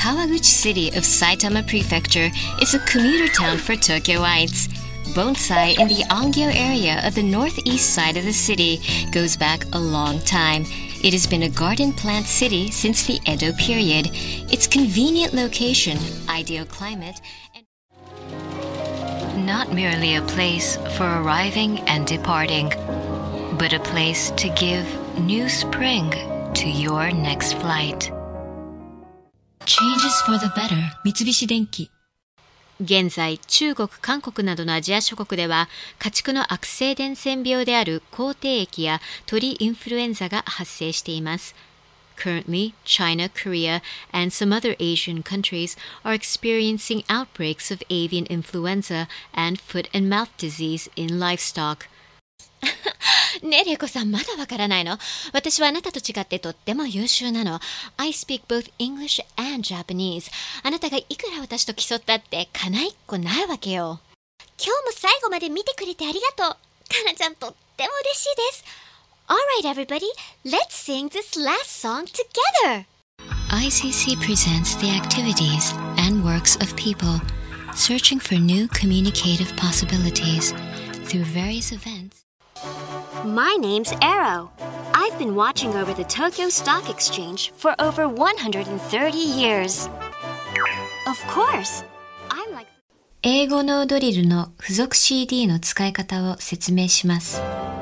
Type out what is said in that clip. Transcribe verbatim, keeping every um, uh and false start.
Kawaguchi City of Saitama Prefecture is a commuter town for Tokyoites. Bonsai in the Ongyo area of the northeast side of the city goes back a long time. It has been a garden plant city since the Edo period. Its convenient location, ideal climate, and not merely a place for arriving and departing, but a place to give new spring to your next flight. Changes for the better 三菱電機。 現在、中国、韓国などのアジア諸国では、家畜の悪性伝染病である口蹄疫や鳥インフルエンザが発生しています。Currently, China, Korea, and some other Asian countries are experiencing outbreaks of avian influenza and foot and mouth disease in livestock. ねえ、レイコさん、まだわからないの？私はあなたと違ってとっても優秀なの。I speak both English and Japanese. あなたがいくら私と競ったってかないっこないわけよ。今日も最後まで見てくれてありがとう。かなちゃん、とっても嬉しいです。Alright, everybody, let's sing this last song together. I C C presents the activities and works of people searching for new communicative possibilities through various events.My name's Arrow. I've been watching over the Tokyo Stock Exchange for over one hundred thirty years. Of course, I'm like... 英語のドリルの付属 シーディー の使い方を説明します。